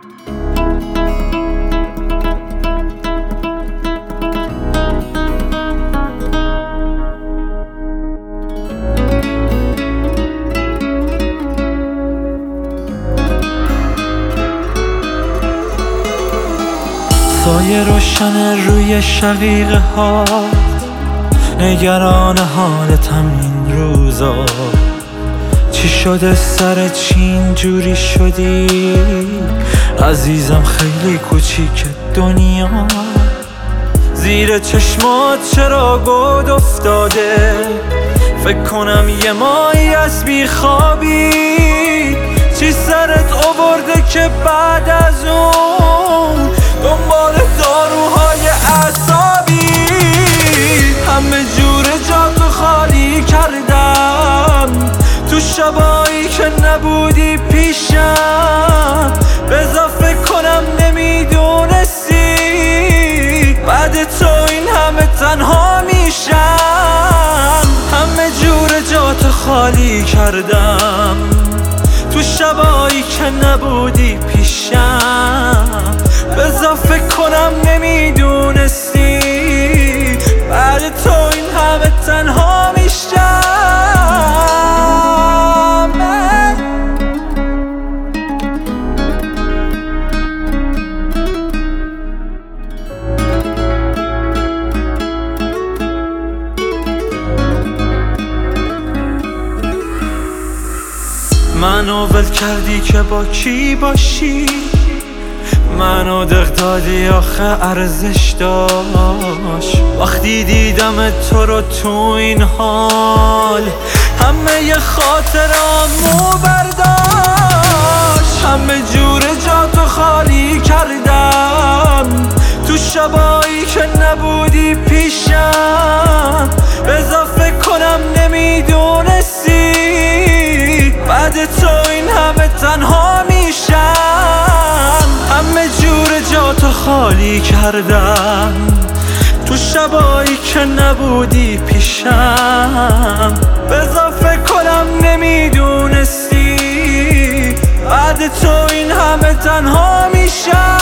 سایه روشن روی شقیقه ها، نگران حالتم این روزا. چی شده سر چی اینجوری شدی عزیزم؟ خیلی کوچیک دنیا، زیر چشمات چرا گود افتاده؟ فکر کنم یه ماهی از بیخوابی. چی سرت آورده که بعد از اون دنبال داروهای اعصابی؟ همه جور جاتو خالی کردم تو شبایی که نبودی پیشم. بذار فکر کنم نمیدونستی بعد تو این همه تنها میشم. همه جور جاتو خالی کردم تو شبایی که نبودی پیشم. بذار فکر کنم نمیدونستی بعد تو این همه تنها میشم. منو ول کردی که با کی باشی، منو دق دادی آخه ارزش داشت. وقتی دیدم تو رو تو این حال همه ی خاطرامو برداشت. همه جور جاتو خالی کردم تو شبایی که نبودی پیشم. بذار فکر کنم نمیدونستی بعد تو این همه تنها میشم. همه جور جاتو خالی کردم تو شبایی که نبودی پیشم. بذار فکر کنم نمیدونستی بعد تو این همه تنها میشم.